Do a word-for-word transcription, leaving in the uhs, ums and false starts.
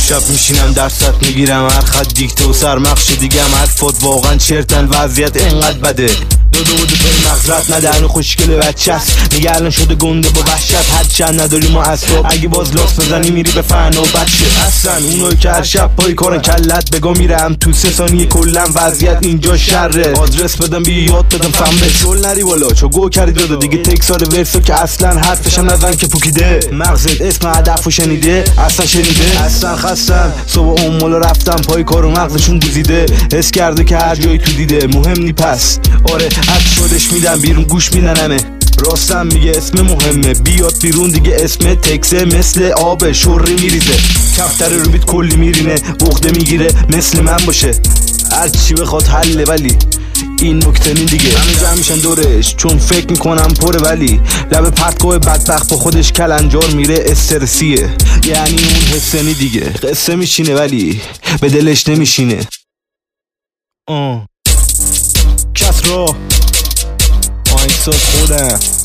شب میشینم درست میگیرم هر خط دیکته و سرمخش دیگم حرفات واقعا چرتن وضعیت اینقدر بده دو دو دو پای مغزت ندهن خوشگل بچه است میگه الان شده گنده با وحشت هر چند نداری ما اصاب اگه باز لاس بزنی میری به فن و بچه هستن اونایی که هر شب پای کارن کلت بگا میرم تو سه ثانیه کلن وضعیت اینجا شره آدرس بدم بی یاد بدم فهم به شل نری والا چو گو کردی داده دیگه تکسار ورسو که اصلا حرفشم نزن که پوکیده مغزت اسم هدف و شنیده اصلا شنیده اصلا خستم صبح امولا رفتم پای کارو مغزشون گزیده حس کرده که هر جایی تو دیده مهم نی پس آره حد شدش میدم بیرون گوش میدنمه راستم میگه اسم مهمه بیاد بیرون دیگه اسم تکسه مثل آب شوری میریزه کفتر رو بیت کلی میرینه عقده میگیره مثل من باشه هر چی بخواد حله ولی این نکته نی دیگه همه جمع میشن دورش چون فکر میکنم پره ولی لب پرتگاه بدبخت با خودش کلنجار میره استرسیه یعنی اون حسه نی دیگه قصه میشینه ولی به دلش نمیشینه آه کس را آهنگساز خودم